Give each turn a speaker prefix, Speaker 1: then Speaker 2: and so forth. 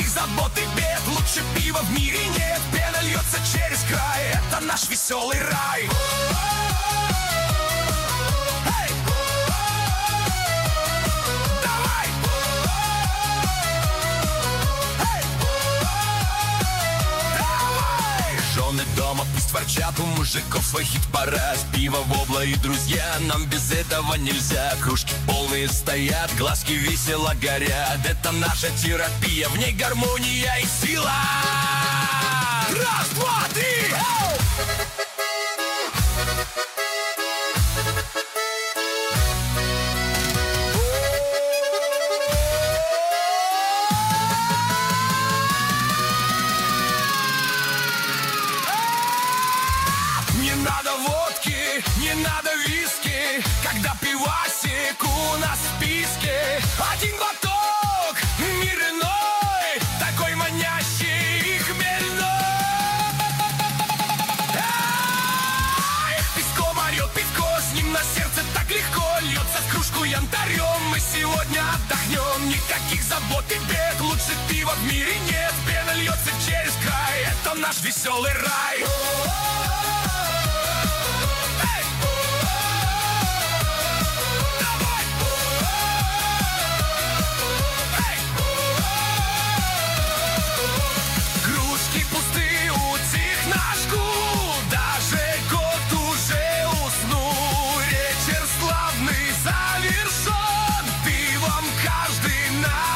Speaker 1: никаких забот и бед. Лучше пива в мире нет. Пена льется через край, это наш веселый рай. Жены дома пусть ворчат, у мужиков свой хит-парад. Пиво, вобла и друзья, нам без этого нельзя. Кружки полные стоят, глазки весело горят. Это наша терапия, в ней гармония и сила. Раз, два, три, оу! Не надо водки, не надо виски, когда пивасик у нас в списке. Один глоток, мир иной, такой манящий и хмельной. Пивко орет, пивко, с ним на сердце так легко. Льется в кружку янтарем, мы сегодня отдохнем. Никаких забот и бед, лучше пива в мире нет. Пена льется через край, это наш веселый рай. Завершен, пивом каждый наш.